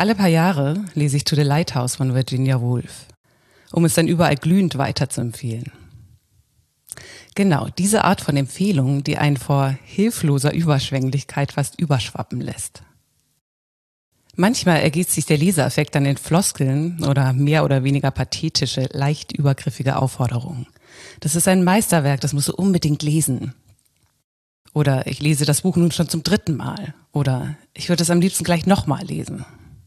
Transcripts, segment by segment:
Alle paar Jahre lese ich To the Lighthouse von Virginia Woolf, um es dann überall glühend weiter zu empfehlen. Genau, diese Art von Empfehlung, die einen vor hilfloser Überschwänglichkeit fast überschwappen lässt. Manchmal ergeht sich der Leseeffekt dann in Floskeln oder mehr oder weniger pathetische, leicht übergriffige Aufforderungen. Das ist ein Meisterwerk, das musst du unbedingt lesen. Oder ich lese das Buch nun schon zum 3. Mal. Oder ich würde es am liebsten gleich nochmal lesen.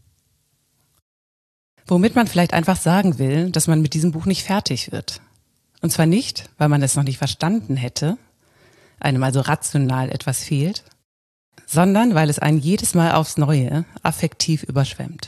Womit man vielleicht einfach sagen will, dass man mit diesem Buch nicht fertig wird. Und zwar nicht, weil man es noch nicht verstanden hätte, einem also rational etwas fehlt, sondern weil es einen jedes Mal aufs Neue affektiv überschwemmt.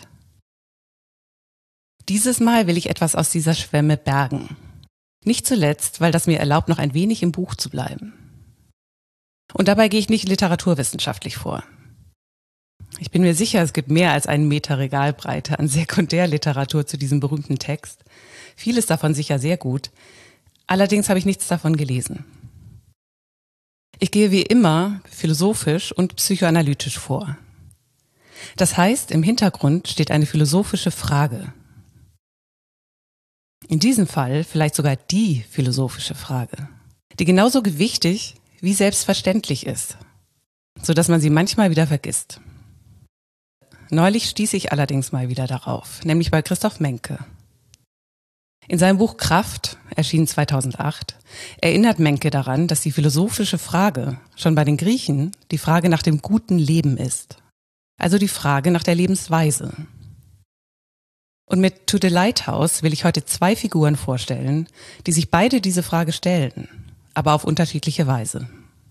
Dieses Mal will ich etwas aus dieser Schwemme bergen. Nicht zuletzt, weil das mir erlaubt, noch ein wenig im Buch zu bleiben. Und dabei gehe ich nicht literaturwissenschaftlich vor. Ich bin mir sicher, es gibt mehr als 1 Meter Regalbreite an Sekundärliteratur zu diesem berühmten Text. Vieles davon sicher sehr gut. Allerdings habe ich nichts davon gelesen. Ich gehe wie immer philosophisch und psychoanalytisch vor. Das heißt, im Hintergrund steht eine philosophische Frage. In diesem Fall vielleicht sogar die philosophische Frage, die genauso gewichtig wie selbstverständlich ist, sodass man sie manchmal wieder vergisst. Neulich stieß ich allerdings mal wieder darauf, nämlich bei Christoph Menke. In seinem Buch Kraft, erschienen 2008, erinnert Menke daran, dass die philosophische Frage schon bei den Griechen die Frage nach dem guten Leben ist. Also die Frage nach der Lebensweise. Und mit To the Lighthouse will ich heute 2 Figuren vorstellen, die sich beide diese Frage stellen, aber auf unterschiedliche Weise.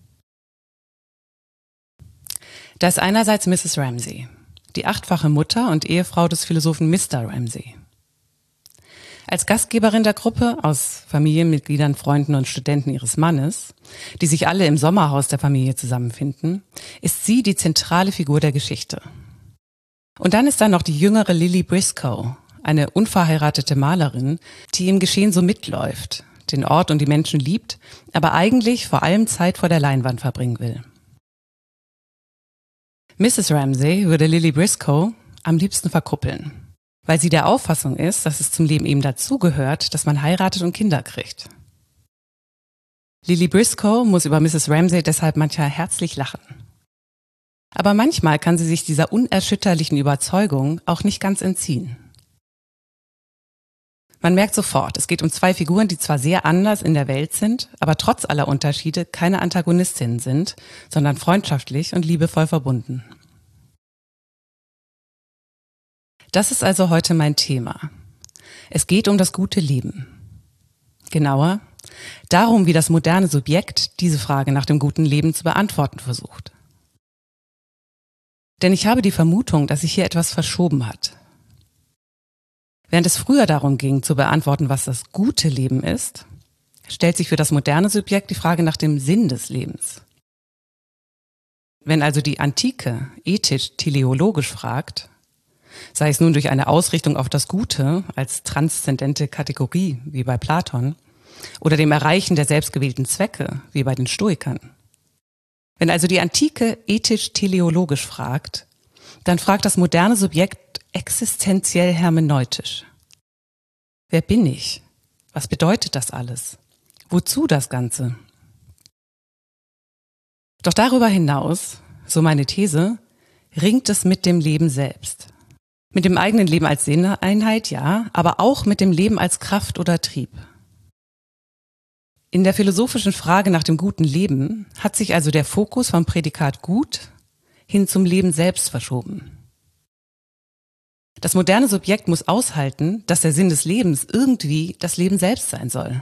Da ist einerseits Mrs. Ramsay, die 8-fache Mutter und Ehefrau des Philosophen Mr. Ramsay. Als Gastgeberin der Gruppe aus Familienmitgliedern, Freunden und Studenten ihres Mannes, die sich alle im Sommerhaus der Familie zusammenfinden, ist sie die zentrale Figur der Geschichte. Und dann ist da noch die jüngere Lily Briscoe, eine unverheiratete Malerin, die im Geschehen so mitläuft, den Ort und die Menschen liebt, aber eigentlich vor allem Zeit vor der Leinwand verbringen will. Mrs. Ramsay würde Lily Briscoe am liebsten verkuppeln, weil sie der Auffassung ist, dass es zum Leben eben dazugehört, dass man heiratet und Kinder kriegt. Lily Briscoe muss über Mrs. Ramsay deshalb manchmal herzlich lachen. Aber manchmal kann sie sich dieser unerschütterlichen Überzeugung auch nicht ganz entziehen. Man merkt sofort, es geht um 2 Figuren, die zwar sehr anders in der Welt sind, aber trotz aller Unterschiede keine Antagonistinnen sind, sondern freundschaftlich und liebevoll verbunden. Das ist also heute mein Thema. Es geht um das gute Leben. Genauer, darum, wie das moderne Subjekt diese Frage nach dem guten Leben zu beantworten versucht. Denn ich habe die Vermutung, dass sich hier etwas verschoben hat. Während es früher darum ging, zu beantworten, was das gute Leben ist, stellt sich für das moderne Subjekt die Frage nach dem Sinn des Lebens. Wenn also die Antike ethisch-teleologisch fragt, sei es nun durch eine Ausrichtung auf das Gute als transzendente Kategorie, wie bei Platon, oder dem Erreichen der selbstgewählten Zwecke, wie bei den Stoikern. Wenn also die Antike ethisch-teleologisch fragt, dann fragt das moderne Subjekt existenziell hermeneutisch. Wer bin ich? Was bedeutet das alles? Wozu das Ganze? Doch darüber hinaus, so meine These, ringt es mit dem Leben selbst. Mit dem eigenen Leben als Sinneinheit, ja, aber auch mit dem Leben als Kraft oder Trieb. In der philosophischen Frage nach dem guten Leben hat sich also der Fokus vom Prädikat gut hin zum Leben selbst verschoben. Das moderne Subjekt muss aushalten, dass der Sinn des Lebens irgendwie das Leben selbst sein soll.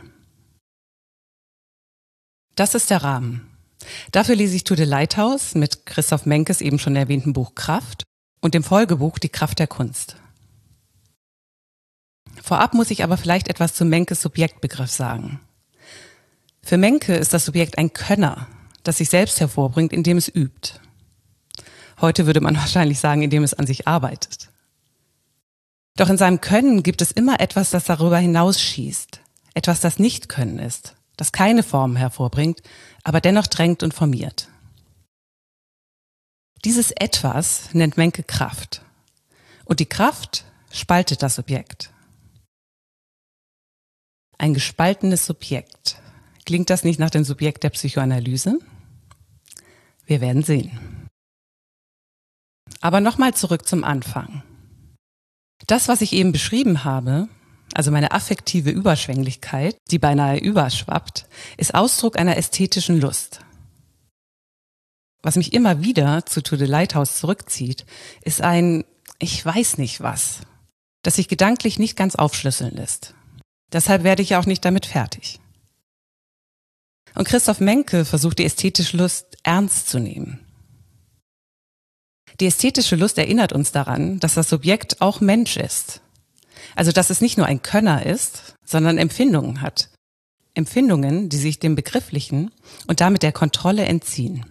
Das ist der Rahmen. Dafür lese ich To the Lighthouse mit Christoph Menkes eben schon erwähnten Buch Kraft und dem Folgebuch Die Kraft der Kunst. Vorab muss ich aber vielleicht etwas zu Menkes Subjektbegriff sagen. Für Menke ist das Subjekt ein Könner, das sich selbst hervorbringt, indem es übt. Heute würde man wahrscheinlich sagen, indem es an sich arbeitet. Doch in seinem Können gibt es immer etwas, das darüber hinausschießt. Etwas, das nicht Können ist, das keine Formen hervorbringt, aber dennoch drängt und formiert. Dieses Etwas nennt Menke Kraft. Und die Kraft spaltet das Subjekt. Ein gespaltenes Subjekt. Klingt das nicht nach dem Subjekt der Psychoanalyse? Wir werden sehen. Aber nochmal zurück zum Anfang. Das, was ich eben beschrieben habe, also meine affektive Überschwänglichkeit, die beinahe überschwappt, ist Ausdruck einer ästhetischen Lust. Was mich immer wieder zu To the Lighthouse zurückzieht, ist ein Ich weiß nicht was, das sich gedanklich nicht ganz aufschlüsseln lässt. Deshalb werde ich auch nicht damit fertig. Und Christoph Menke versucht die ästhetische Lust ernst zu nehmen. Die ästhetische Lust erinnert uns daran, dass das Subjekt auch Mensch ist. Also dass es nicht nur ein Könner ist, sondern Empfindungen hat. Empfindungen, die sich dem Begrifflichen und damit der Kontrolle entziehen.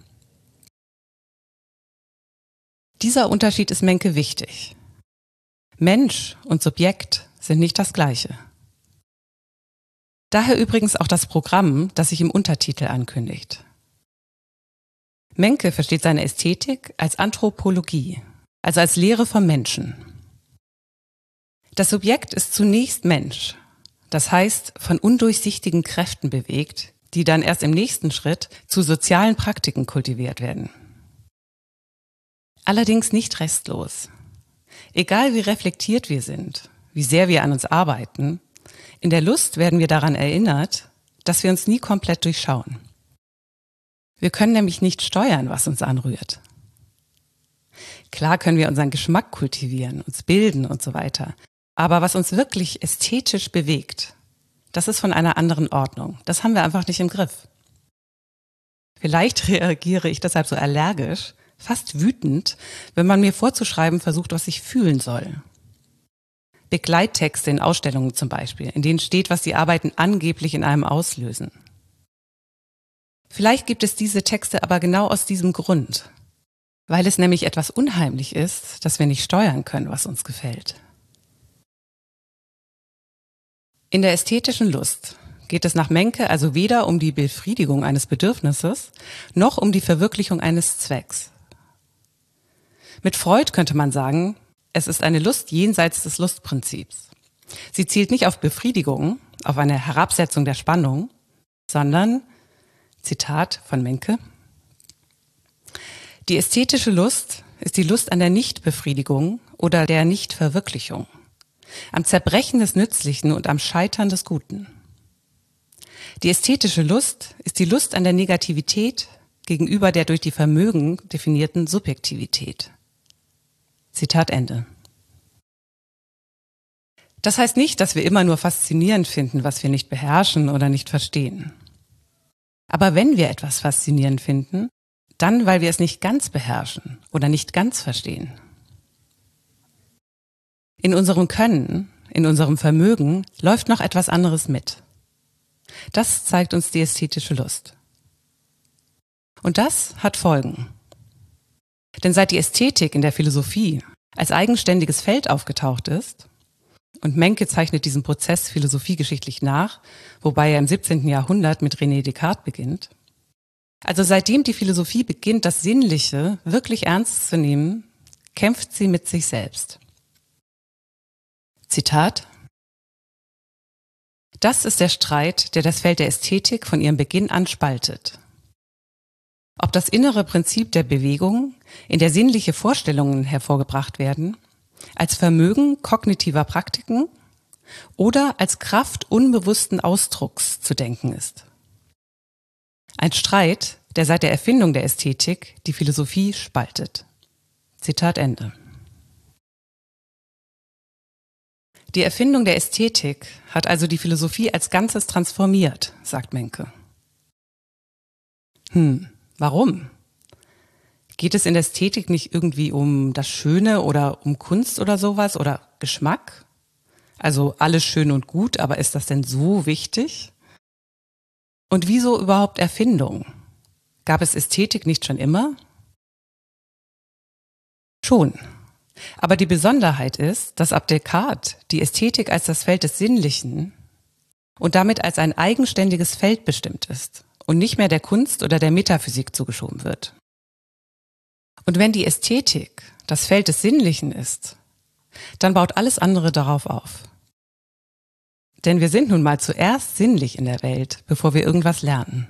Dieser Unterschied ist Menke wichtig. Mensch und Subjekt sind nicht das Gleiche. Daher übrigens auch das Programm, das sich im Untertitel ankündigt. Menke versteht seine Ästhetik als Anthropologie, also als Lehre vom Menschen. Das Subjekt ist zunächst Mensch, das heißt von undurchsichtigen Kräften bewegt, die dann erst im nächsten Schritt zu sozialen Praktiken kultiviert werden. Allerdings nicht restlos. Egal wie reflektiert wir sind, wie sehr wir an uns arbeiten, in der Lust werden wir daran erinnert, dass wir uns nie komplett durchschauen. Wir können nämlich nicht steuern, was uns anrührt. Klar können wir unseren Geschmack kultivieren, uns bilden und so weiter. Aber was uns wirklich ästhetisch bewegt, das ist von einer anderen Ordnung. Das haben wir einfach nicht im Griff. Vielleicht reagiere ich deshalb so allergisch, fast wütend, wenn man mir vorzuschreiben versucht, was ich fühlen soll. Begleittexte in Ausstellungen zum Beispiel, in denen steht, was die Arbeiten angeblich in einem auslösen. Vielleicht gibt es diese Texte aber genau aus diesem Grund, weil es nämlich etwas unheimlich ist, dass wir nicht steuern können, was uns gefällt. In der ästhetischen Lust geht es nach Menke also weder um die Befriedigung eines Bedürfnisses, noch um die Verwirklichung eines Zwecks. Mit Freud könnte man sagen, es ist eine Lust jenseits des Lustprinzips. Sie zielt nicht auf Befriedigung, auf eine Herabsetzung der Spannung, sondern, Zitat von Menke, die ästhetische Lust ist die Lust an der Nichtbefriedigung oder der Nichtverwirklichung, am Zerbrechen des Nützlichen und am Scheitern des Guten. Die ästhetische Lust ist die Lust an der Negativität gegenüber der durch die Vermögen definierten Subjektivität. Zitat Ende. Das heißt nicht, dass wir immer nur faszinierend finden, was wir nicht beherrschen oder nicht verstehen. Aber wenn wir etwas faszinierend finden, dann, weil wir es nicht ganz beherrschen oder nicht ganz verstehen. In unserem Können, in unserem Vermögen läuft noch etwas anderes mit. Das zeigt uns die ästhetische Lust. Und das hat Folgen. Denn seit die Ästhetik in der Philosophie als eigenständiges Feld aufgetaucht ist, und Menke zeichnet diesen Prozess philosophiegeschichtlich nach, wobei er im 17. Jahrhundert mit René Descartes beginnt. Also seitdem die Philosophie beginnt, das Sinnliche wirklich ernst zu nehmen, kämpft sie mit sich selbst. Zitat: Das ist der Streit, der das Feld der Ästhetik von ihrem Beginn an spaltet. Ob das innere Prinzip der Bewegung, in der sinnliche Vorstellungen hervorgebracht werden, als Vermögen kognitiver Praktiken oder als Kraft unbewussten Ausdrucks zu denken ist. Ein Streit, der seit der Erfindung der Ästhetik die Philosophie spaltet. Zitat Ende. Die Erfindung der Ästhetik hat also die Philosophie als Ganzes transformiert, sagt Menke. Warum? Geht es in der Ästhetik nicht irgendwie um das Schöne oder um Kunst oder sowas oder Geschmack? Also alles schön und gut, aber ist das denn so wichtig? Und wieso überhaupt Erfindung? Gab es Ästhetik nicht schon immer? Schon. Aber die Besonderheit ist, dass ab Descartes die Ästhetik als das Feld des Sinnlichen und damit als ein eigenständiges Feld bestimmt ist und nicht mehr der Kunst oder der Metaphysik zugeschoben wird. Und wenn die Ästhetik das Feld des Sinnlichen ist, dann baut alles andere darauf auf. Denn wir sind nun mal zuerst sinnlich in der Welt, bevor wir irgendwas lernen.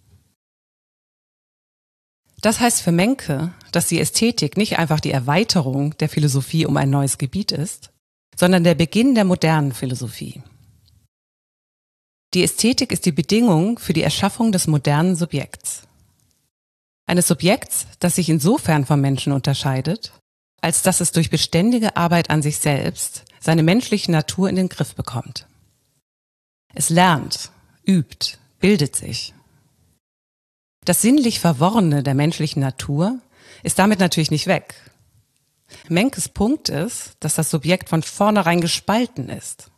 Das heißt für Menke, dass die Ästhetik nicht einfach die Erweiterung der Philosophie um ein neues Gebiet ist, sondern der Beginn der modernen Philosophie. Die Ästhetik ist die Bedingung für die Erschaffung des modernen Subjekts. Eines Subjekts, das sich insofern vom Menschen unterscheidet, als dass es durch beständige Arbeit an sich selbst seine menschliche Natur in den Griff bekommt. Es lernt, übt, bildet sich. Das sinnlich Verworrene der menschlichen Natur ist damit natürlich nicht weg. Menkes Punkt ist, dass das Subjekt von vornherein gespalten ist.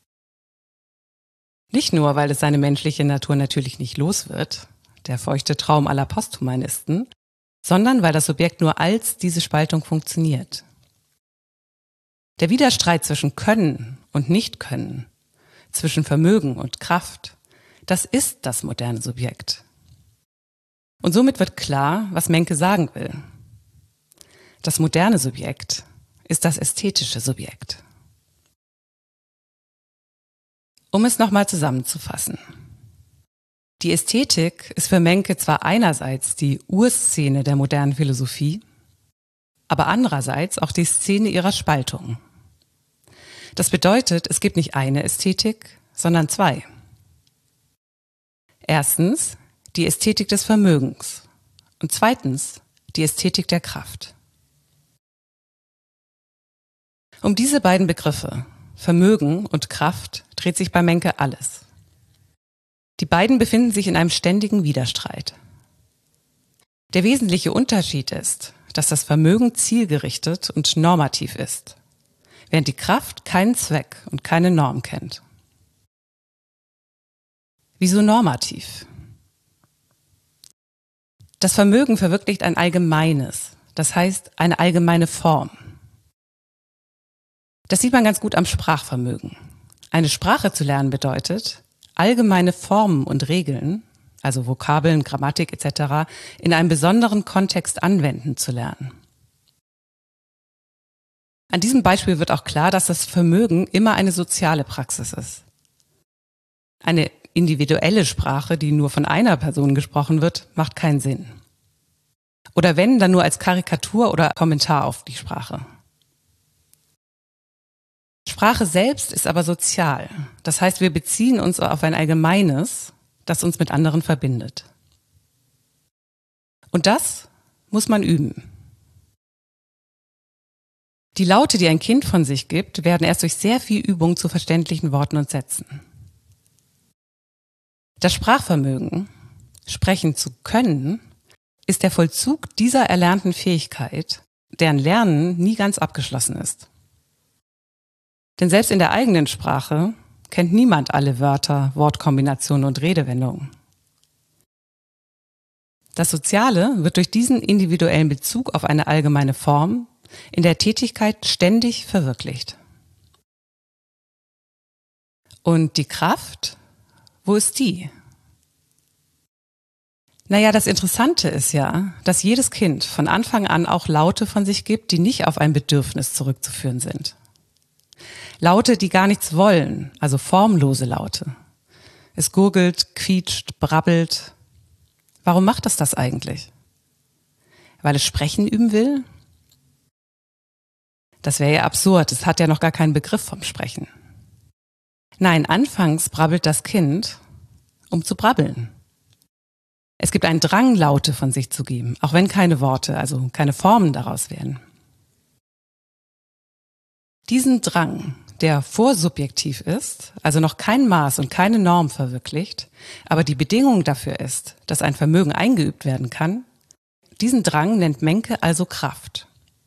Nicht nur, weil es seine menschliche Natur natürlich nicht los wird, der feuchte Traum aller Posthumanisten, sondern weil das Subjekt nur als diese Spaltung funktioniert. Der Widerstreit zwischen Können und Nichtkönnen, zwischen Vermögen und Kraft, das ist das moderne Subjekt. Und somit wird klar, was Menke sagen will. Das moderne Subjekt ist das ästhetische Subjekt. Um es nochmal zusammenzufassen. Die Ästhetik ist für Menke zwar einerseits die Urszene der modernen Philosophie, aber andererseits auch die Szene ihrer Spaltung. Das bedeutet, es gibt nicht eine Ästhetik, sondern zwei. Erstens die Ästhetik des Vermögens und zweitens die Ästhetik der Kraft. Um diese beiden Begriffe, Vermögen und Kraft, dreht sich bei Menke alles. Die beiden befinden sich in einem ständigen Widerstreit. Der wesentliche Unterschied ist, dass das Vermögen zielgerichtet und normativ ist, während die Kraft keinen Zweck und keine Norm kennt. Wieso normativ? Das Vermögen verwirklicht ein allgemeines, das heißt eine allgemeine Form. Das sieht man ganz gut am Sprachvermögen. Eine Sprache zu lernen bedeutet, allgemeine Formen und Regeln, also Vokabeln, Grammatik etc., in einem besonderen Kontext anwenden zu lernen. An diesem Beispiel wird auch klar, dass das Vermögen immer eine soziale Praxis ist. Eine individuelle Sprache, die nur von einer Person gesprochen wird, macht keinen Sinn. Oder wenn, dann nur als Karikatur oder Kommentar auf die Sprache. Sprache selbst ist aber sozial. Das heißt, wir beziehen uns auf ein Allgemeines, das uns mit anderen verbindet. Und das muss man üben. Die Laute, die ein Kind von sich gibt, werden erst durch sehr viel Übung zu verständlichen Worten und Sätzen. Das Sprachvermögen, sprechen zu können, ist der Vollzug dieser erlernten Fähigkeit, deren Lernen nie ganz abgeschlossen ist. Denn selbst in der eigenen Sprache kennt niemand alle Wörter, Wortkombinationen und Redewendungen. Das Soziale wird durch diesen individuellen Bezug auf eine allgemeine Form in der Tätigkeit ständig verwirklicht. Und die Kraft, wo ist die? Naja, das Interessante ist ja, dass jedes Kind von Anfang an auch Laute von sich gibt, die nicht auf ein Bedürfnis zurückzuführen sind. Laute, die gar nichts wollen, also formlose Laute. Es gurgelt, quietscht, brabbelt. Warum macht es das eigentlich? Weil es sprechen üben will? Das wäre ja absurd, es hat ja noch gar keinen Begriff vom Sprechen. Nein, anfangs brabbelt das Kind, um zu brabbeln. Es gibt einen Drang, Laute von sich zu geben, auch wenn keine Worte, also keine Formen daraus werden. Diesen Drang, der vorsubjektiv ist, also noch kein Maß und keine Norm verwirklicht, aber die Bedingung dafür ist, dass ein Vermögen eingeübt werden kann, diesen Drang nennt Menke also Kraft.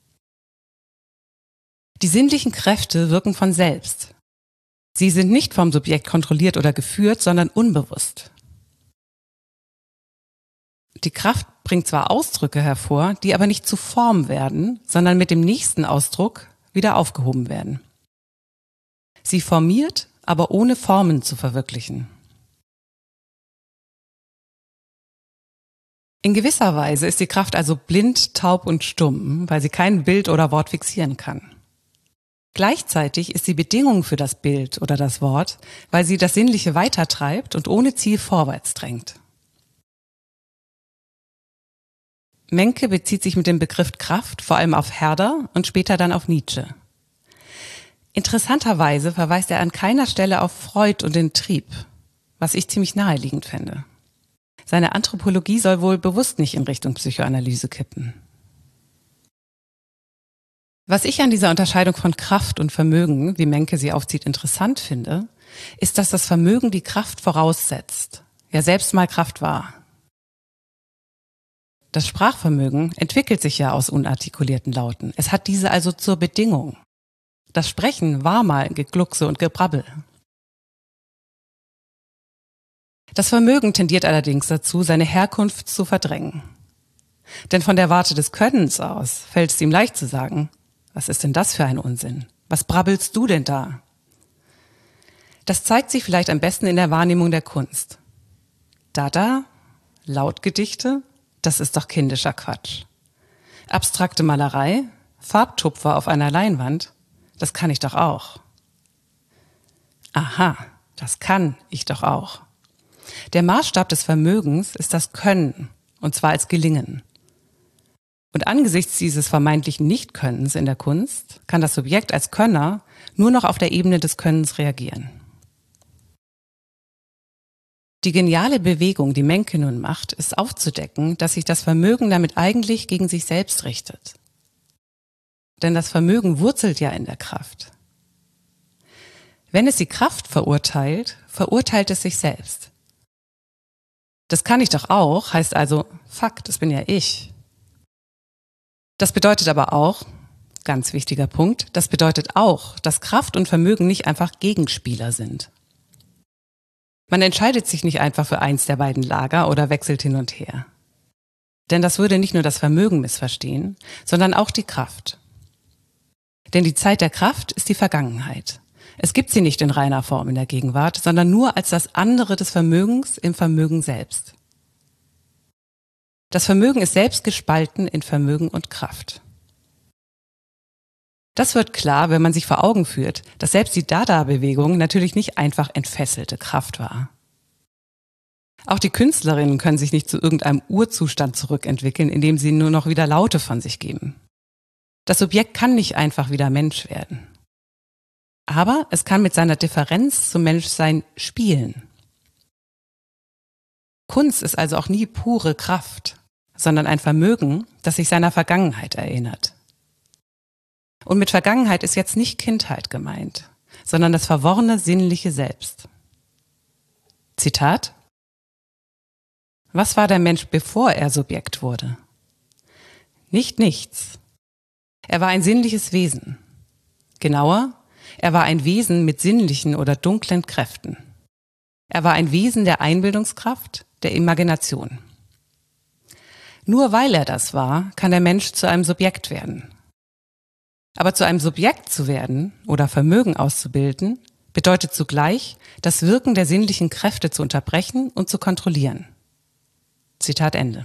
Die sinnlichen Kräfte wirken von selbst. Sie sind nicht vom Subjekt kontrolliert oder geführt, sondern unbewusst. Die Kraft bringt zwar Ausdrücke hervor, die aber nicht zu Form werden, sondern mit dem nächsten Ausdruck wieder aufgehoben werden. Sie formiert, aber ohne Formen zu verwirklichen. In gewisser Weise ist die Kraft also blind, taub und stumm, weil sie kein Bild oder Wort fixieren kann. Gleichzeitig ist sie Bedingung für das Bild oder das Wort, weil sie das Sinnliche weitertreibt und ohne Ziel vorwärts drängt. Menke bezieht sich mit dem Begriff Kraft vor allem auf Herder und später dann auf Nietzsche. Interessanterweise verweist er an keiner Stelle auf Freud und den Trieb, was ich ziemlich naheliegend fände. Seine Anthropologie soll wohl bewusst nicht in Richtung Psychoanalyse kippen. Was ich an dieser Unterscheidung von Kraft und Vermögen, wie Menke sie aufzieht, interessant finde, ist, dass das Vermögen die Kraft voraussetzt, ja selbst mal Kraft war. Das Sprachvermögen entwickelt sich ja aus unartikulierten Lauten. Es hat diese also zur Bedingung. Das Sprechen war mal Gegluckse und Gebrabbel. Das Vermögen tendiert allerdings dazu, seine Herkunft zu verdrängen. Denn von der Warte des Könnens aus fällt es ihm leicht zu sagen, was ist denn das für ein Unsinn? Was brabbelst du denn da? Das zeigt sich vielleicht am besten in der Wahrnehmung der Kunst. Dada, Lautgedichte, das ist doch kindischer Quatsch. Abstrakte Malerei, Farbtupfer auf einer Leinwand, das kann ich doch auch. Aha, das kann ich doch auch. Der Maßstab des Vermögens ist das Können, und zwar als Gelingen. Und angesichts dieses vermeintlichen Nichtkönnens in der Kunst kann das Subjekt als Könner nur noch auf der Ebene des Könnens reagieren. Die geniale Bewegung, die Menke nun macht, ist aufzudecken, dass sich das Vermögen damit eigentlich gegen sich selbst richtet. Denn das Vermögen wurzelt ja in der Kraft. Wenn es die Kraft verurteilt, verurteilt es sich selbst. Das kann ich doch auch, heißt also, fuck, das bin ja ich. Das bedeutet aber auch, ganz wichtiger Punkt, das bedeutet auch, dass Kraft und Vermögen nicht einfach Gegenspieler sind. Man entscheidet sich nicht einfach für eins der beiden Lager oder wechselt hin und her. Denn das würde nicht nur das Vermögen missverstehen, sondern auch die Kraft. Denn die Zeit der Kraft ist die Vergangenheit. Es gibt sie nicht in reiner Form in der Gegenwart, sondern nur als das andere des Vermögens im Vermögen selbst. Das Vermögen ist selbst gespalten in Vermögen und Kraft. Das wird klar, wenn man sich vor Augen führt, dass selbst die Dada-Bewegung natürlich nicht einfach entfesselte Kraft war. Auch die Künstlerinnen können sich nicht zu irgendeinem Urzustand zurückentwickeln, indem sie nur noch wieder Laute von sich geben. Das Subjekt kann nicht einfach wieder Mensch werden. Aber es kann mit seiner Differenz zum Menschsein spielen. Kunst ist also auch nie pure Kraft, sondern ein Vermögen, das sich seiner Vergangenheit erinnert. Und mit Vergangenheit ist jetzt nicht Kindheit gemeint, sondern das verworrene sinnliche Selbst. Zitat: Was war der Mensch, bevor er Subjekt wurde? Nicht nichts. Er war ein sinnliches Wesen. Genauer, er war ein Wesen mit sinnlichen oder dunklen Kräften. Er war ein Wesen der Einbildungskraft, der Imagination. Nur weil er das war, kann der Mensch zu einem Subjekt werden. Aber zu einem Subjekt zu werden oder Vermögen auszubilden, bedeutet zugleich, das Wirken der sinnlichen Kräfte zu unterbrechen und zu kontrollieren. Zitat Ende.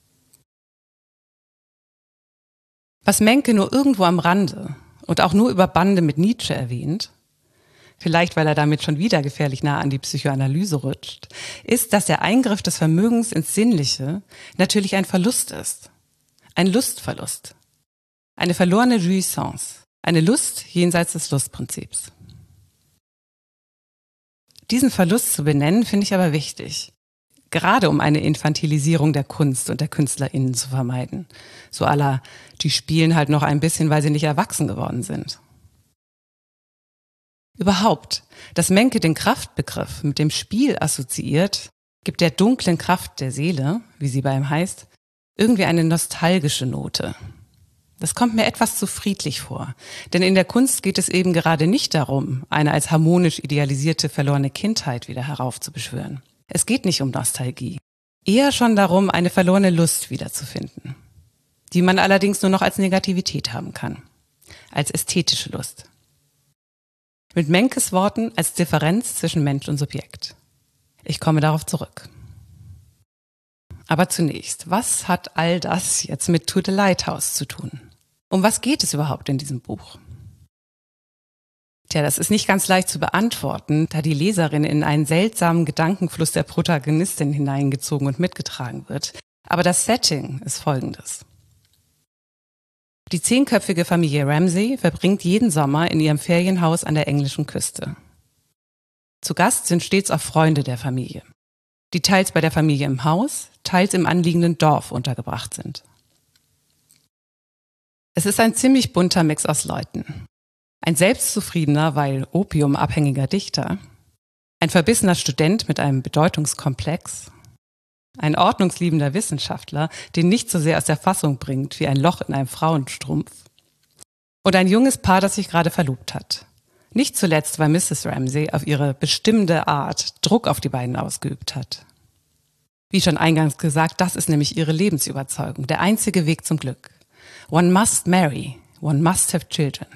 Was Menke nur irgendwo am Rande und auch nur über Bande mit Nietzsche erwähnt, vielleicht weil er damit schon wieder gefährlich nah an die Psychoanalyse rutscht, ist, dass der Eingriff des Vermögens ins Sinnliche natürlich ein Verlust ist. Ein Lustverlust. Eine verlorene Jouissance. Eine Lust jenseits des Lustprinzips. Diesen Verlust zu benennen, finde ich aber wichtig. Gerade um eine Infantilisierung der Kunst und der KünstlerInnen zu vermeiden. So à la, die spielen halt noch ein bisschen, weil sie nicht erwachsen geworden sind. Überhaupt, dass Menke den Kraftbegriff mit dem Spiel assoziiert, gibt der dunklen Kraft der Seele, wie sie bei ihm heißt, irgendwie eine nostalgische Note. Das kommt mir etwas zu friedlich vor, denn in der Kunst geht es eben gerade nicht darum, eine als harmonisch idealisierte verlorene Kindheit wieder heraufzubeschwören. Es geht nicht um Nostalgie, eher schon darum, eine verlorene Lust wiederzufinden, die man allerdings nur noch als Negativität haben kann, als ästhetische Lust. Mit Menkes Worten als Differenz zwischen Mensch und Subjekt. Ich komme darauf zurück. Aber zunächst, was hat all das jetzt mit To the Lighthouse zu tun? Um was geht es überhaupt in diesem Buch? Tja, das ist nicht ganz leicht zu beantworten, da die Leserin in einen seltsamen Gedankenfluss der Protagonistin hineingezogen und mitgetragen wird. Aber das Setting ist folgendes. Die 10-köpfige Familie Ramsay verbringt jeden Sommer in ihrem Ferienhaus an der englischen Küste. Zu Gast sind stets auch Freunde der Familie, die teils bei der Familie im Haus, teils im anliegenden Dorf untergebracht sind. Es ist ein ziemlich bunter Mix aus Leuten. Ein selbstzufriedener, weil opiumabhängiger Dichter, ein verbissener Student mit einem Bedeutungskomplex, ein ordnungsliebender Wissenschaftler, den nicht so sehr aus der Fassung bringt wie ein Loch in einem Frauenstrumpf, und ein junges Paar, das sich gerade verlobt hat. Nicht zuletzt, weil Mrs. Ramsay auf ihre bestimmende Art Druck auf die beiden ausgeübt hat. Wie schon eingangs gesagt, das ist nämlich ihre Lebensüberzeugung, der einzige Weg zum Glück. One must marry, one must have children.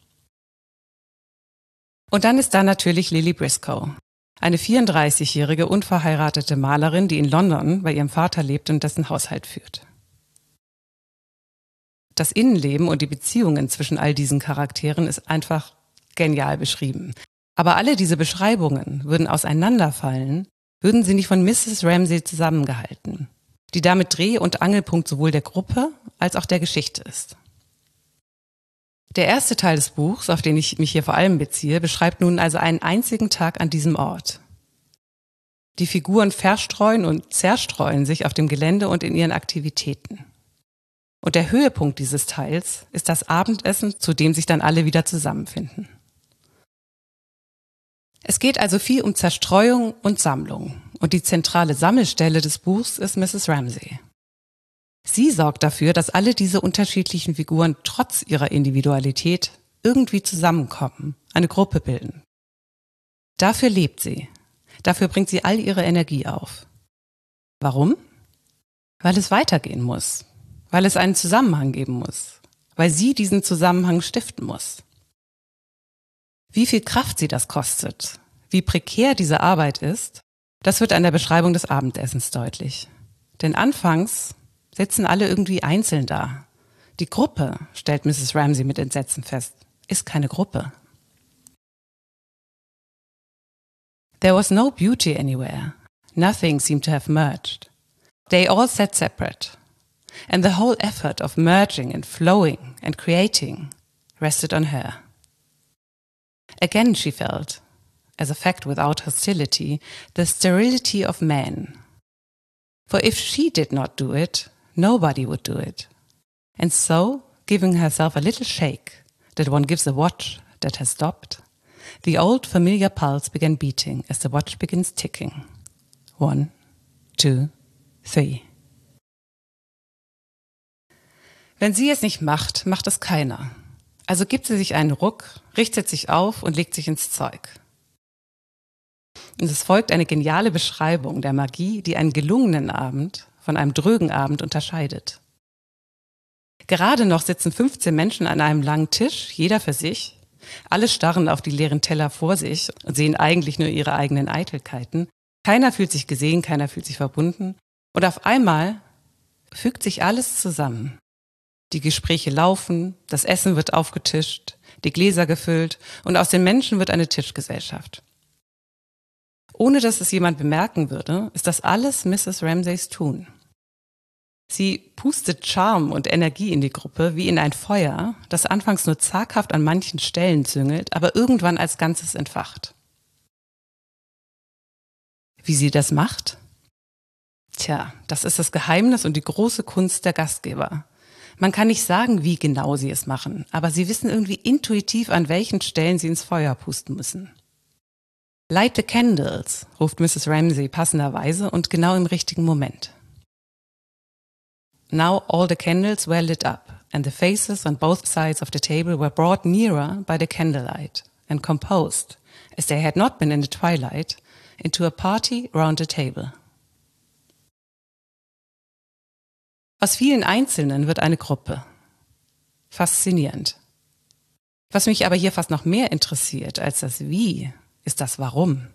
Und dann ist da natürlich Lily Briscoe, eine 34-jährige unverheiratete Malerin, die in London bei ihrem Vater lebt und dessen Haushalt führt. Das Innenleben und die Beziehungen zwischen all diesen Charakteren ist einfach genial beschrieben. Aber alle diese Beschreibungen würden auseinanderfallen, würden sie nicht von Mrs. Ramsay zusammengehalten, die damit Dreh- und Angelpunkt sowohl der Gruppe als auch der Geschichte ist. Der erste Teil des Buchs, auf den ich mich hier vor allem beziehe, beschreibt nun also einen einzigen Tag an diesem Ort. Die Figuren verstreuen und zerstreuen sich auf dem Gelände und in ihren Aktivitäten. Und der Höhepunkt dieses Teils ist das Abendessen, zu dem sich dann alle wieder zusammenfinden. Es geht also viel um Zerstreuung und Sammlung. Und die zentrale Sammelstelle des Buchs ist Mrs. Ramsay. Sie sorgt dafür, dass alle diese unterschiedlichen Figuren trotz ihrer Individualität irgendwie zusammenkommen, eine Gruppe bilden. Dafür lebt sie. Dafür bringt sie all ihre Energie auf. Warum? Weil es weitergehen muss. Weil es einen Zusammenhang geben muss. Weil sie diesen Zusammenhang stiften muss. Wie viel Kraft sie das kostet, wie prekär diese Arbeit ist, das wird an der Beschreibung des Abendessens deutlich. Denn anfangs sitzen alle irgendwie einzeln da. Die Gruppe, stellt Mrs. Ramsay mit Entsetzen fest, ist keine Gruppe. There was no beauty anywhere. Nothing seemed to have merged. They all sat separate. And the whole effort of merging and flowing and creating rested on her. Again she felt, as a fact without hostility, the sterility of man. For if she did not do it, nobody would do it. And so, giving herself a little shake that one gives a watch that has stopped, the old familiar pulse began beating as the watch begins ticking. 1, 2, 3. Wenn sie es nicht macht, macht es keiner. Also gibt sie sich einen Ruck, richtet sich auf und legt sich ins Zeug. Und es folgt eine geniale Beschreibung der Magie, die einen gelungenen Abend von einem drögen Abend unterscheidet. Gerade noch sitzen 15 Menschen an einem langen Tisch, jeder für sich. Alle starren auf die leeren Teller vor sich und sehen eigentlich nur ihre eigenen Eitelkeiten. Keiner fühlt sich gesehen, keiner fühlt sich verbunden. Und auf einmal fügt sich alles zusammen. Die Gespräche laufen, das Essen wird aufgetischt, die Gläser gefüllt und aus den Menschen wird eine Tischgesellschaft. Ohne dass es jemand bemerken würde, ist das alles Mrs. Ramsays Tun. Sie pustet Charme und Energie in die Gruppe wie in ein Feuer, das anfangs nur zaghaft an manchen Stellen züngelt, aber irgendwann als Ganzes entfacht. Wie sie das macht? Tja, das ist das Geheimnis und die große Kunst der Gastgeber. Man kann nicht sagen, wie genau sie es machen, aber sie wissen irgendwie intuitiv, an welchen Stellen sie ins Feuer pusten müssen. Light the candles, ruft Mrs. Ramsay passenderweise und genau im richtigen Moment. Now all the candles were lit up, and the faces on both sides of the table were brought nearer by the candlelight and composed, as they had not been in the twilight, into a party round the table. Aus vielen Einzelnen wird eine Gruppe. Faszinierend. Was mich aber hier fast noch mehr interessiert als das Wie, ist das Warum.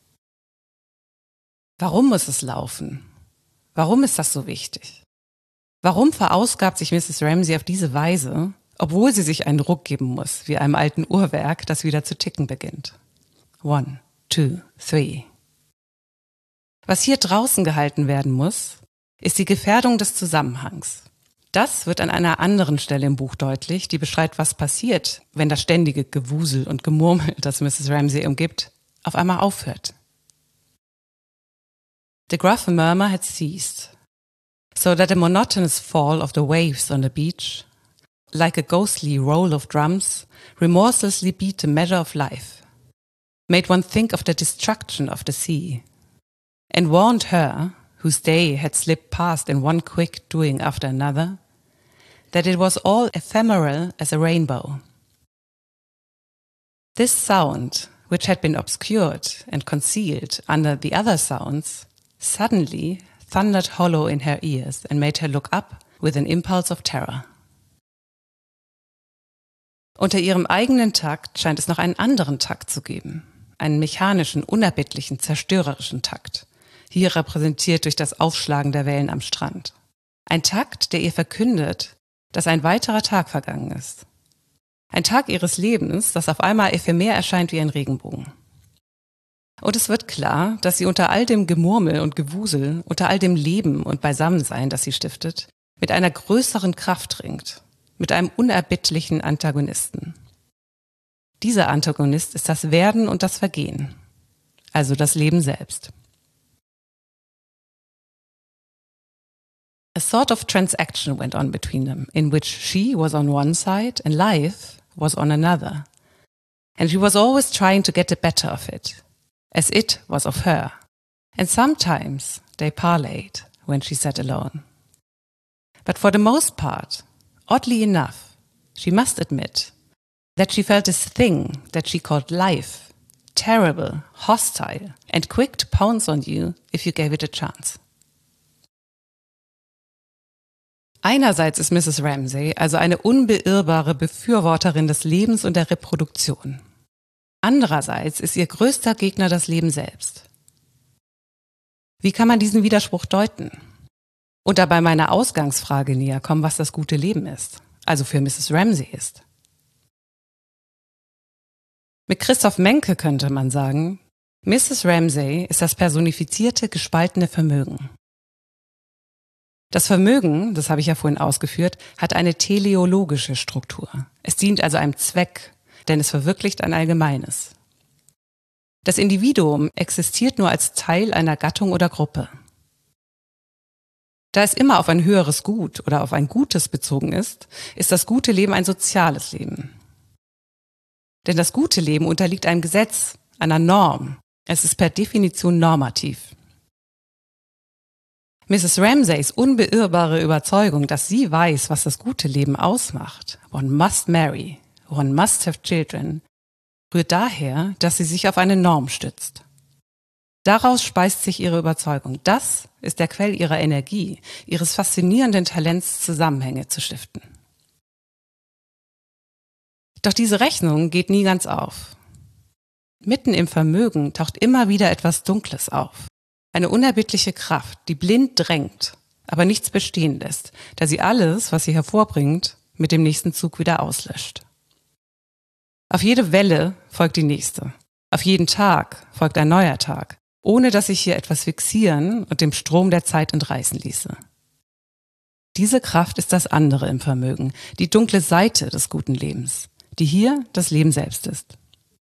Warum muss es laufen? Warum ist das so wichtig? Warum verausgabt sich Mrs. Ramsay auf diese Weise, obwohl sie sich einen Ruck geben muss, wie einem alten Uhrwerk, das wieder zu ticken beginnt. 1, 2, 3. Was hier draußen gehalten werden muss, ist die Gefährdung des Zusammenhangs. Das wird an einer anderen Stelle im Buch deutlich, die beschreibt, was passiert, wenn das ständige Gewusel und Gemurmel, das Mrs. Ramsay umgibt, auf einmal aufhört. The gruff murmur had ceased, so that a monotonous fall of the waves on the beach, like a ghostly roll of drums, remorselessly beat the measure of life, made one think of the destruction of the sea, and warned her, whose day had slipped past in one quick doing after another, that it was all ephemeral as a rainbow. This sound, which had been obscured and concealed under the other sounds, suddenly thundered hollow in her ears and made her look up with an impulse of terror. Unter ihrem eigenen Takt scheint es noch einen anderen Takt zu geben, einen mechanischen, unerbittlichen, zerstörerischen Takt, hier repräsentiert durch das Aufschlagen der Wellen am Strand. Ein Takt, der ihr verkündet, dass ein weiterer Tag vergangen ist. Ein Tag ihres Lebens, das auf einmal ephemer erscheint wie ein Regenbogen. Und es wird klar, dass sie unter all dem Gemurmel und Gewusel, unter all dem Leben und Beisammensein, das sie stiftet, mit einer größeren Kraft ringt, mit einem unerbittlichen Antagonisten. Dieser Antagonist ist das Werden und das Vergehen, also das Leben selbst. A sort of transaction went on between them, in which she was on one side and life was on another. And she was always trying to get the better of it, as it was of her. And sometimes they parleyed when she sat alone. But for the most part, oddly enough, she must admit that she felt this thing that she called life terrible, hostile, and quick to pounce on you if you gave it a chance. Einerseits ist Mrs. Ramsay also eine unbeirrbare Befürworterin des Lebens und der Reproduktion. Andererseits ist ihr größter Gegner das Leben selbst. Wie kann man diesen Widerspruch deuten? Und dabei meiner Ausgangsfrage näher kommen, was das gute Leben ist, also für Mrs. Ramsay ist. Mit Christoph Menke könnte man sagen, Mrs. Ramsay ist das personifizierte, gespaltene Vermögen. Das Vermögen, das habe ich ja vorhin ausgeführt, hat eine teleologische Struktur. Es dient also einem Zweck, denn es verwirklicht ein Allgemeines. Das Individuum existiert nur als Teil einer Gattung oder Gruppe. Da es immer auf ein höheres Gut oder auf ein Gutes bezogen ist das gute Leben ein soziales Leben. Denn das gute Leben unterliegt einem Gesetz, einer Norm. Es ist per Definition normativ. Mrs. Ramsays unbeirrbare Überzeugung, dass sie weiß, was das gute Leben ausmacht, one must marry, one must have children, rührt daher, dass sie sich auf eine Norm stützt. Daraus speist sich ihre Überzeugung. Das ist der Quell ihrer Energie, ihres faszinierenden Talents, Zusammenhänge zu stiften. Doch diese Rechnung geht nie ganz auf. Mitten im Vermögen taucht immer wieder etwas Dunkles auf. Eine unerbittliche Kraft, die blind drängt, aber nichts bestehen lässt, da sie alles, was sie hervorbringt, mit dem nächsten Zug wieder auslöscht. Auf jede Welle folgt die nächste. Auf jeden Tag folgt ein neuer Tag, ohne dass sich hier etwas fixieren und dem Strom der Zeit entreißen ließe. Diese Kraft ist das andere im Vermögen, die dunkle Seite des guten Lebens, die hier das Leben selbst ist.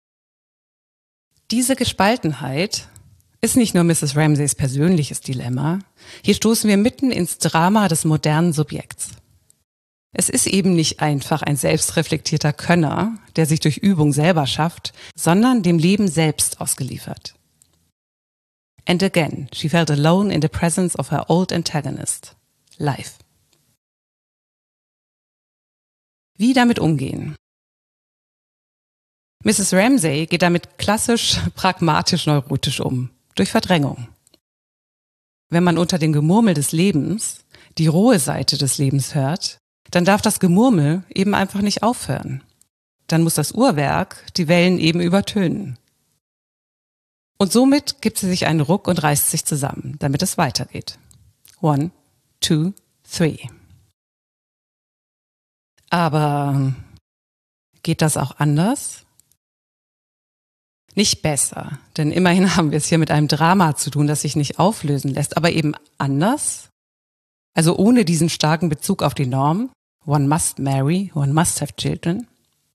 Diese Gespaltenheit ist nicht nur Mrs. Ramsays persönliches Dilemma, hier stoßen wir mitten ins Drama des modernen Subjekts. Es ist eben nicht einfach ein selbstreflektierter Könner, der sich durch Übung selber schafft, sondern dem Leben selbst ausgeliefert. And again, she felt alone in the presence of her old antagonist, life. Wie damit umgehen? Mrs. Ramsay geht damit klassisch, pragmatisch, neurotisch um. Durch Verdrängung. Wenn man unter dem Gemurmel des Lebens die rohe Seite des Lebens hört, dann darf das Gemurmel eben einfach nicht aufhören. Dann muss das Uhrwerk die Wellen eben übertönen. Und somit gibt sie sich einen Ruck und reißt sich zusammen, damit es weitergeht. 1, 2, 3. Aber geht das auch anders? Nicht besser, denn immerhin haben wir es hier mit einem Drama zu tun, das sich nicht auflösen lässt, aber eben anders. Also ohne diesen starken Bezug auf die Norm. One must marry, one must have children.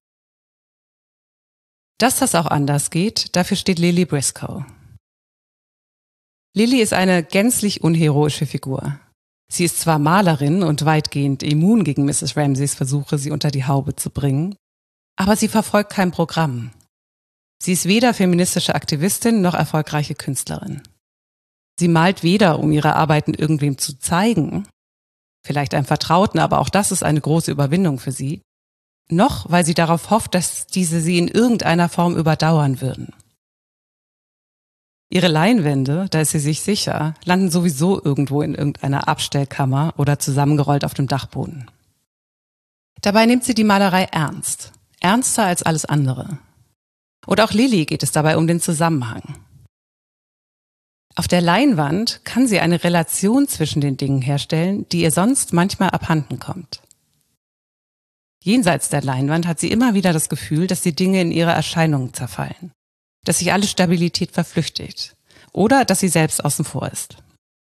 Dass das auch anders geht, dafür steht Lily Briscoe. Lily ist eine gänzlich unheroische Figur. Sie ist zwar Malerin und weitgehend immun gegen Mrs. Ramsays Versuche, sie unter die Haube zu bringen, aber sie verfolgt kein Programm. Sie ist weder feministische Aktivistin noch erfolgreiche Künstlerin. Sie malt weder, um ihre Arbeiten irgendwem zu zeigen, vielleicht einem Vertrauten, aber auch das ist eine große Überwindung für sie, noch weil sie darauf hofft, dass diese sie in irgendeiner Form überdauern würden. Ihre Leinwände, da ist sie sich sicher, landen sowieso irgendwo in irgendeiner Abstellkammer oder zusammengerollt auf dem Dachboden. Dabei nimmt sie die Malerei ernst, ernster als alles andere. Und auch Lily geht es dabei um den Zusammenhang. Auf der Leinwand kann sie eine Relation zwischen den Dingen herstellen, die ihr sonst manchmal abhanden kommt. Jenseits der Leinwand hat sie immer wieder das Gefühl, dass die Dinge in ihre Erscheinungen zerfallen, dass sich alle Stabilität verflüchtigt oder dass sie selbst außen vor ist.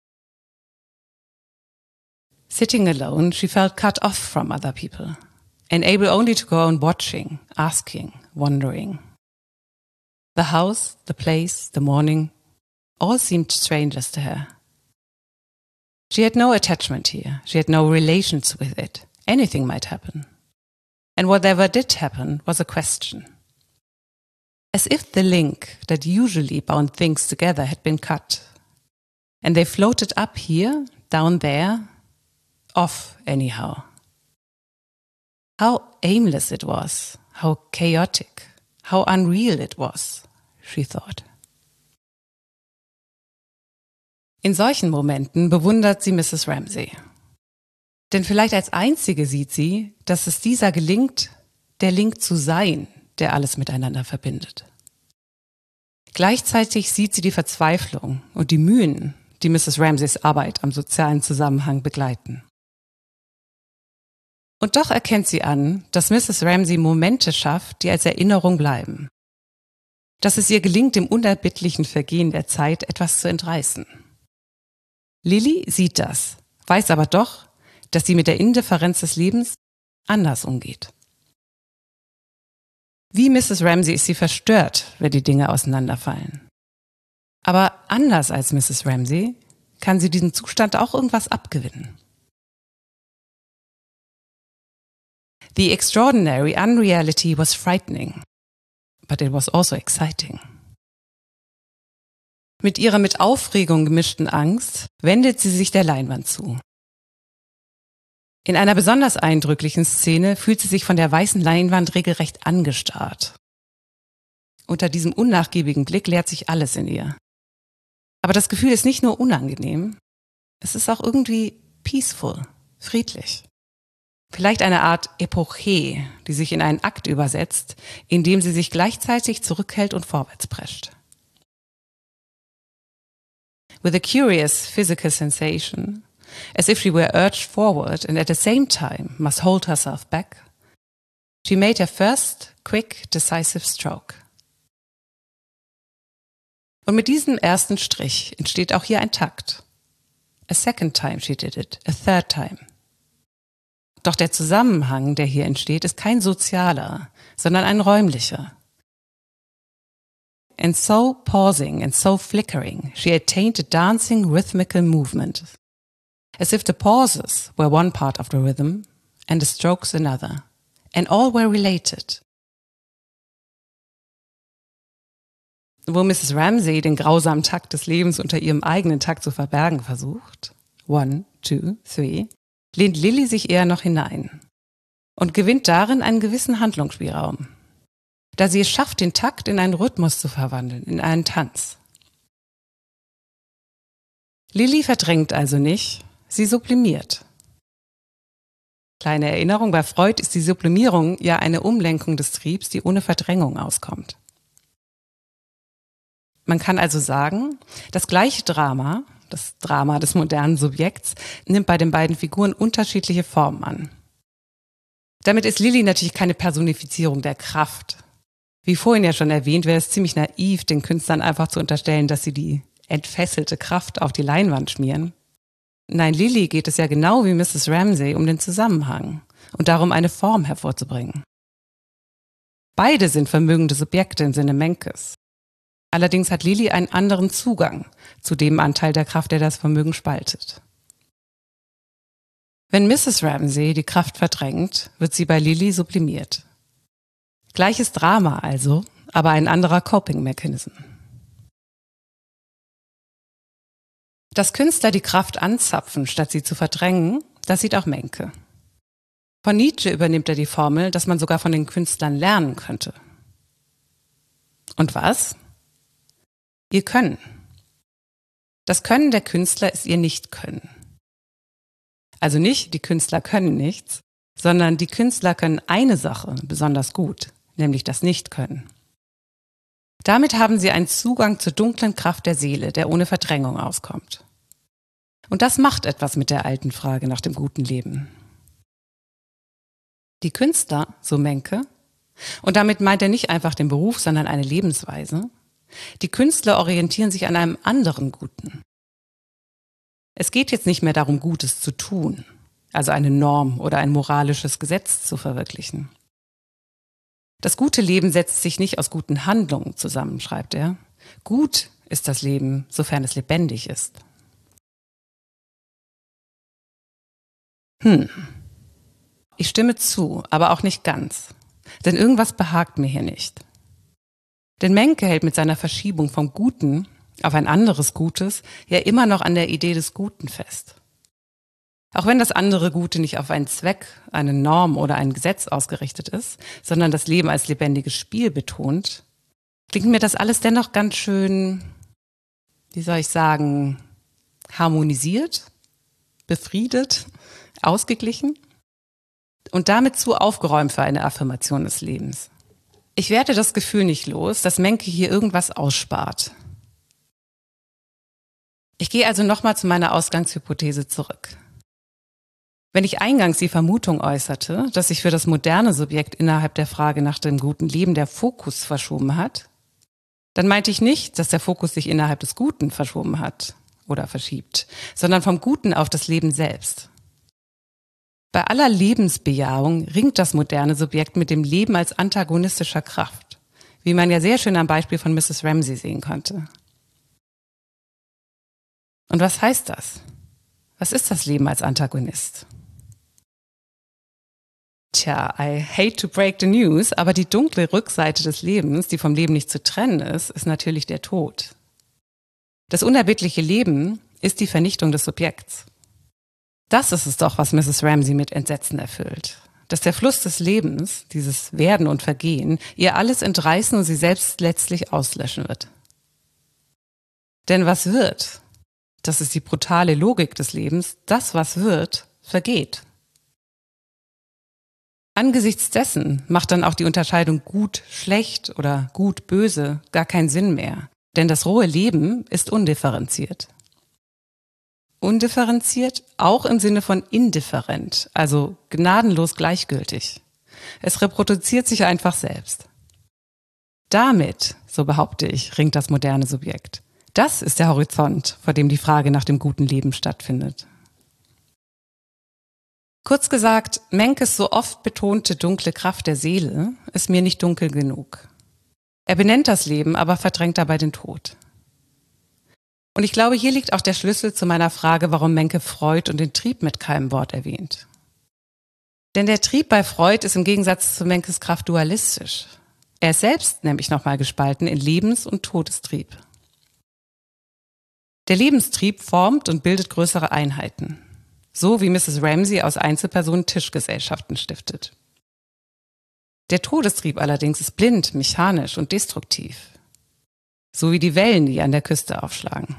Sitting alone, she felt cut off from other people, and able only to go on watching, asking, wondering. The house, the place, the morning, all seemed strangers to her. She had no attachment here. She had no relations with it. Anything might happen. And whatever did happen was a question. As if the link that usually bound things together had been cut. And they floated up here, down there, off anyhow. How aimless it was, how chaotic, how unreal it was, she thought. In solchen Momenten bewundert sie Mrs. Ramsay. Denn vielleicht als einzige sieht sie, dass es dieser gelingt, der Link zu sein, der alles miteinander verbindet. Gleichzeitig sieht sie die Verzweiflung und die Mühen, die Mrs. Ramsays Arbeit am sozialen Zusammenhang begleiten. Und doch erkennt sie an, dass Mrs. Ramsay Momente schafft, die als Erinnerung bleiben. Dass es ihr gelingt, dem unerbittlichen Vergehen der Zeit etwas zu entreißen. Lily sieht das, weiß aber doch, dass sie mit der Indifferenz des Lebens anders umgeht. Wie Mrs. Ramsay ist sie verstört, wenn die Dinge auseinanderfallen. Aber anders als Mrs. Ramsay kann sie diesem Zustand auch irgendwas abgewinnen. The extraordinary unreality was frightening, but it was also exciting. Mit ihrer mit Aufregung gemischten Angst wendet sie sich der Leinwand zu. In einer besonders eindrücklichen Szene fühlt sie sich von der weißen Leinwand regelrecht angestarrt. Unter diesem unnachgiebigen Blick leert sich alles in ihr. Aber das Gefühl ist nicht nur unangenehm, es ist auch irgendwie peaceful, friedlich. Vielleicht eine Art Epoche, die sich in einen Akt übersetzt, in dem sie sich gleichzeitig zurückhält und vorwärts prescht. With a curious physical sensation, as if she were urged forward and at the same time must hold herself back, she made her first quick, decisive stroke. Und mit diesem ersten Strich entsteht auch hier ein Takt. A second time she did it, a third time. Doch der Zusammenhang, der hier entsteht, ist kein sozialer, sondern ein räumlicher. And so pausing and so flickering, she attained a dancing rhythmical movement, as if the pauses were one part of the rhythm and the strokes another, and all were related. Wo Mrs. Ramsay den grausamen Takt des Lebens unter ihrem eigenen Takt zu verbergen versucht, 1, 2, 3, lehnt Lily sich eher noch hinein und gewinnt darin einen gewissen Handlungsspielraum, da sie es schafft, den Takt in einen Rhythmus zu verwandeln, in einen Tanz. Lily verdrängt also nicht, sie sublimiert. Kleine Erinnerung, bei Freud ist die Sublimierung ja eine Umlenkung des Triebs, die ohne Verdrängung auskommt. Man kann also sagen, das gleiche Drama, das Drama des modernen Subjekts, nimmt bei den beiden Figuren unterschiedliche Formen an. Damit ist Lilly natürlich keine Personifizierung der Kraft. Wie vorhin ja schon erwähnt, wäre es ziemlich naiv, den Künstlern einfach zu unterstellen, dass sie die entfesselte Kraft auf die Leinwand schmieren. Nein, Lilly geht es ja genau wie Mrs. Ramsay um den Zusammenhang und darum, eine Form hervorzubringen. Beide sind vermögende Subjekte im Sinne Menkes. Allerdings hat Lilly einen anderen Zugang zu dem Anteil der Kraft, der das Vermögen spaltet. Wenn Mrs. Ramsay die Kraft verdrängt, wird sie bei Lilly sublimiert. Gleiches Drama also, aber ein anderer Coping-Mechanism. Dass Künstler die Kraft anzapfen, statt sie zu verdrängen, das sieht auch Menke. Von Nietzsche übernimmt er die Formel, dass man sogar von den Künstlern lernen könnte. Und was? Ihr Können. Das Können der Künstler ist ihr Nicht-Können. Also nicht, die Künstler können nichts, sondern die Künstler können eine Sache besonders gut, nämlich das Nicht-Können. Damit haben sie einen Zugang zur dunklen Kraft der Seele, der ohne Verdrängung auskommt. Und das macht etwas mit der alten Frage nach dem guten Leben. Die Künstler, so Menke, und damit meint er nicht einfach den Beruf, sondern eine Lebensweise, die Künstler orientieren sich an einem anderen Guten. Es geht jetzt nicht mehr darum, Gutes zu tun, also eine Norm oder ein moralisches Gesetz zu verwirklichen. Das gute Leben setzt sich nicht aus guten Handlungen zusammen, schreibt er. Gut ist das Leben, sofern es lebendig ist. Ich stimme zu, aber auch nicht ganz. Denn irgendwas behagt mir hier nicht. Denn Menke hält mit seiner Verschiebung vom Guten auf ein anderes Gutes ja immer noch an der Idee des Guten fest. Auch wenn das andere Gute nicht auf einen Zweck, eine Norm oder ein Gesetz ausgerichtet ist, sondern das Leben als lebendiges Spiel betont, klingt mir das alles dennoch ganz schön, wie soll ich sagen, harmonisiert, befriedet, ausgeglichen und damit zu aufgeräumt für eine Affirmation des Lebens. Ich werde das Gefühl nicht los, dass Menke hier irgendwas ausspart. Ich gehe also nochmal zu meiner Ausgangshypothese zurück. Wenn ich eingangs die Vermutung äußerte, dass sich für das moderne Subjekt innerhalb der Frage nach dem guten Leben der Fokus verschoben hat, dann meinte ich nicht, dass der Fokus sich innerhalb des Guten verschoben hat oder verschiebt, sondern vom Guten auf das Leben selbst. Bei aller Lebensbejahung ringt das moderne Subjekt mit dem Leben als antagonistischer Kraft, wie man ja sehr schön am Beispiel von Mrs. Ramsay sehen konnte. Und was heißt das? Was ist das Leben als Antagonist? Tja, I hate to break the news, aber die dunkle Rückseite des Lebens, die vom Leben nicht zu trennen ist, ist natürlich der Tod. Das unerbittliche Leben ist die Vernichtung des Subjekts. Das ist es doch, was Mrs. Ramsay mit Entsetzen erfüllt. Dass der Fluss des Lebens, dieses Werden und Vergehen, ihr alles entreißen und sie selbst letztlich auslöschen wird. Denn was wird? Das ist die brutale Logik des Lebens. Das, was wird, vergeht. Angesichts dessen macht dann auch die Unterscheidung gut, schlecht oder gut, böse gar keinen Sinn mehr. Denn das rohe Leben ist undifferenziert. Undifferenziert auch im Sinne von indifferent, also gnadenlos gleichgültig. Es reproduziert sich einfach selbst. Damit, so behaupte ich, ringt das moderne Subjekt. Das ist der Horizont, vor dem die Frage nach dem guten Leben stattfindet. Kurz gesagt, Menkes so oft betonte dunkle Kraft der Seele ist mir nicht dunkel genug. Er benennt das Leben, aber verdrängt dabei den Tod. Und ich glaube, hier liegt auch der Schlüssel zu meiner Frage, warum Menke Freud und den Trieb mit keinem Wort erwähnt. Denn der Trieb bei Freud ist im Gegensatz zu Menkes Kraft dualistisch. Er ist selbst nämlich nochmal gespalten in Lebens- und Todestrieb. Der Lebenstrieb formt und bildet größere Einheiten. So wie Mrs. Ramsay aus Einzelpersonen Tischgesellschaften stiftet. Der Todestrieb allerdings ist blind, mechanisch und destruktiv. So wie die Wellen, die an der Küste aufschlagen.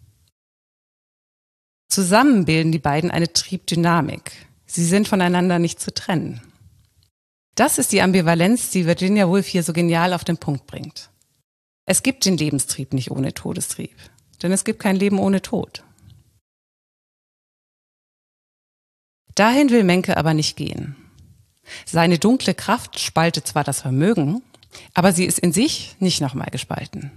Zusammen bilden die beiden eine Triebdynamik. Sie sind voneinander nicht zu trennen. Das ist die Ambivalenz, die Virginia Woolf hier so genial auf den Punkt bringt. Es gibt den Lebenstrieb nicht ohne Todestrieb, denn es gibt kein Leben ohne Tod. Dahin will Menke aber nicht gehen. Seine dunkle Kraft spaltet zwar das Vermögen, aber sie ist in sich nicht nochmal gespalten.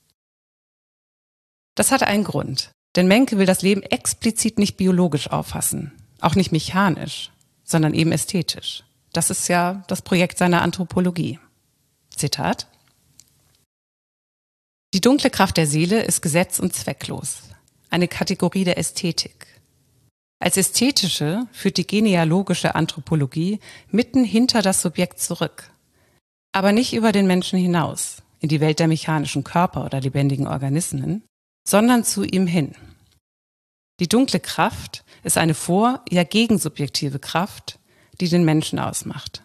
Das hat einen Grund, denn Menke will das Leben explizit nicht biologisch auffassen, auch nicht mechanisch, sondern eben ästhetisch. Das ist ja das Projekt seiner Anthropologie. Zitat: Die dunkle Kraft der Seele ist gesetz- und zwecklos, eine Kategorie der Ästhetik. Als ästhetische führt die genealogische Anthropologie mitten hinter das Subjekt zurück, aber nicht über den Menschen hinaus, in die Welt der mechanischen Körper oder lebendigen Organismen, sondern zu ihm hin. Die dunkle Kraft ist eine ja gegensubjektive Kraft, die den Menschen ausmacht.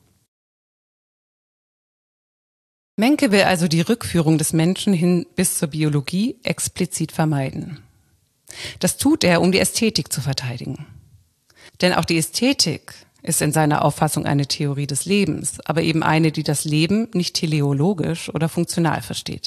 Menke will also die Rückführung des Menschen hin bis zur Biologie explizit vermeiden. Das tut er, um die Ästhetik zu verteidigen. Denn auch die Ästhetik ist in seiner Auffassung eine Theorie des Lebens, aber eben eine, die das Leben nicht teleologisch oder funktional versteht.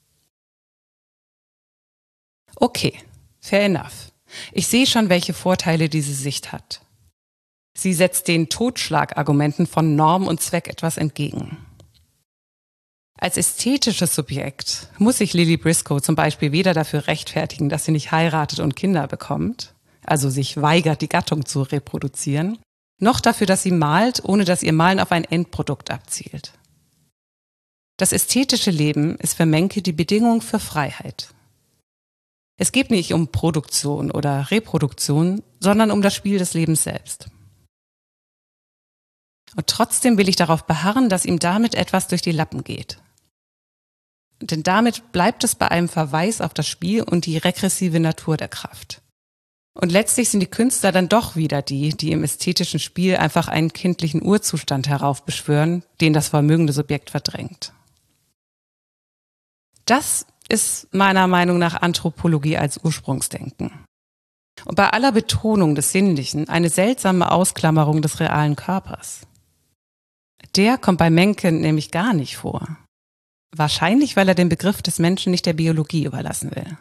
Okay, fair enough. Ich sehe schon, welche Vorteile diese Sicht hat. Sie setzt den Totschlagargumenten von Norm und Zweck etwas entgegen. Als ästhetisches Subjekt muss sich Lily Briscoe zum Beispiel weder dafür rechtfertigen, dass sie nicht heiratet und Kinder bekommt, also sich weigert, die Gattung zu reproduzieren, noch dafür, dass sie malt, ohne dass ihr Malen auf ein Endprodukt abzielt. Das ästhetische Leben ist für Menke die Bedingung für Freiheit. Es geht nicht um Produktion oder Reproduktion, sondern um das Spiel des Lebens selbst. Und trotzdem will ich darauf beharren, dass ihm damit etwas durch die Lappen geht. Denn damit bleibt es bei einem Verweis auf das Spiel und die regressive Natur der Kraft. Und letztlich sind die Künstler dann doch wieder die im ästhetischen Spiel einfach einen kindlichen Urzustand heraufbeschwören, den das vermögende Subjekt verdrängt. Das ist meiner Meinung nach Anthropologie als Ursprungsdenken. Und bei aller Betonung des Sinnlichen eine seltsame Ausklammerung des realen Körpers. Der kommt bei Menke nämlich gar nicht vor. Wahrscheinlich, weil er den Begriff des Menschen nicht der Biologie überlassen will.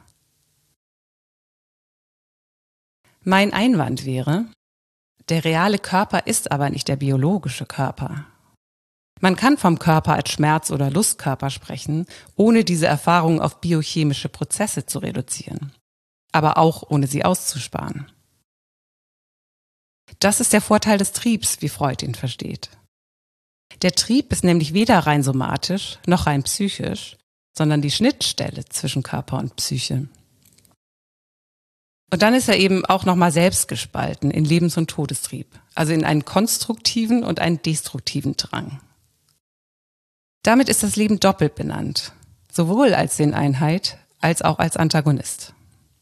Mein Einwand wäre, der reale Körper ist aber nicht der biologische Körper. Man kann vom Körper als Schmerz- oder Lustkörper sprechen, ohne diese Erfahrung auf biochemische Prozesse zu reduzieren, aber auch ohne sie auszusparen. Das ist der Vorteil des Triebs, wie Freud ihn versteht. Der Trieb ist nämlich weder rein somatisch noch rein psychisch, sondern die Schnittstelle zwischen Körper und Psyche. Und dann ist er eben auch nochmal selbst gespalten in Lebens- und Todestrieb, also in einen konstruktiven und einen destruktiven Drang. Damit ist das Leben doppelt benannt, sowohl als Sinneinheit als auch als Antagonist.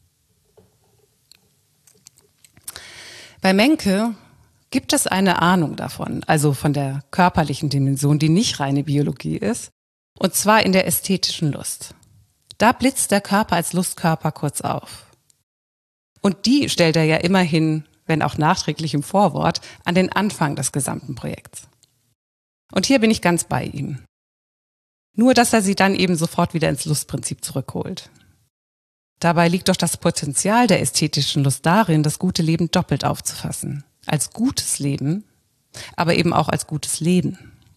Bei Menke gibt es eine Ahnung davon, also von der körperlichen Dimension, die nicht reine Biologie ist, und zwar in der ästhetischen Lust. Da blitzt der Körper als Lustkörper kurz auf. Und die stellt er ja immerhin, wenn auch nachträglich im Vorwort, an den Anfang des gesamten Projekts. Und hier bin ich ganz bei ihm. Nur, dass er sie dann eben sofort wieder ins Lustprinzip zurückholt. Dabei liegt doch das Potenzial der ästhetischen Lust darin, das gute Leben doppelt aufzufassen. Als gutes Leben, aber eben auch als gutes Leben.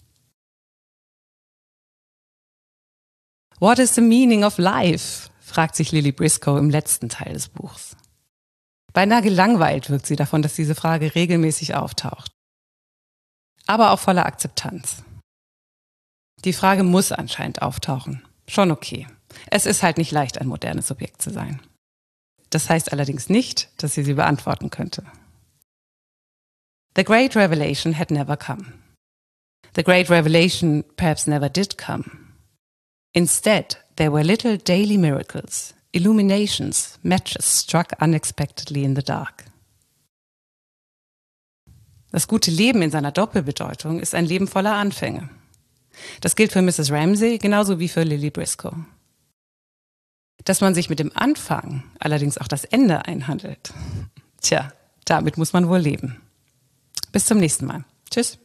What is the meaning of life? Fragt sich Lily Briscoe im letzten Teil des Buchs. Beinahe gelangweilt wirkt sie davon, dass diese Frage regelmäßig auftaucht. Aber auch voller Akzeptanz. Die Frage muss anscheinend auftauchen. Schon okay. Es ist halt nicht leicht, ein modernes Subjekt zu sein. Das heißt allerdings nicht, dass sie beantworten könnte. The great revelation had never come. The great revelation perhaps never did come. Instead, there were little daily miracles, illuminations, matches struck unexpectedly in the dark. Das gute Leben in seiner Doppelbedeutung ist ein Leben voller Anfänge. Das gilt für Mrs. Ramsay genauso wie für Lily Briscoe. Dass man sich mit dem Anfang allerdings auch das Ende einhandelt. Tja, damit muss man wohl leben. Bis zum nächsten Mal. Tschüss.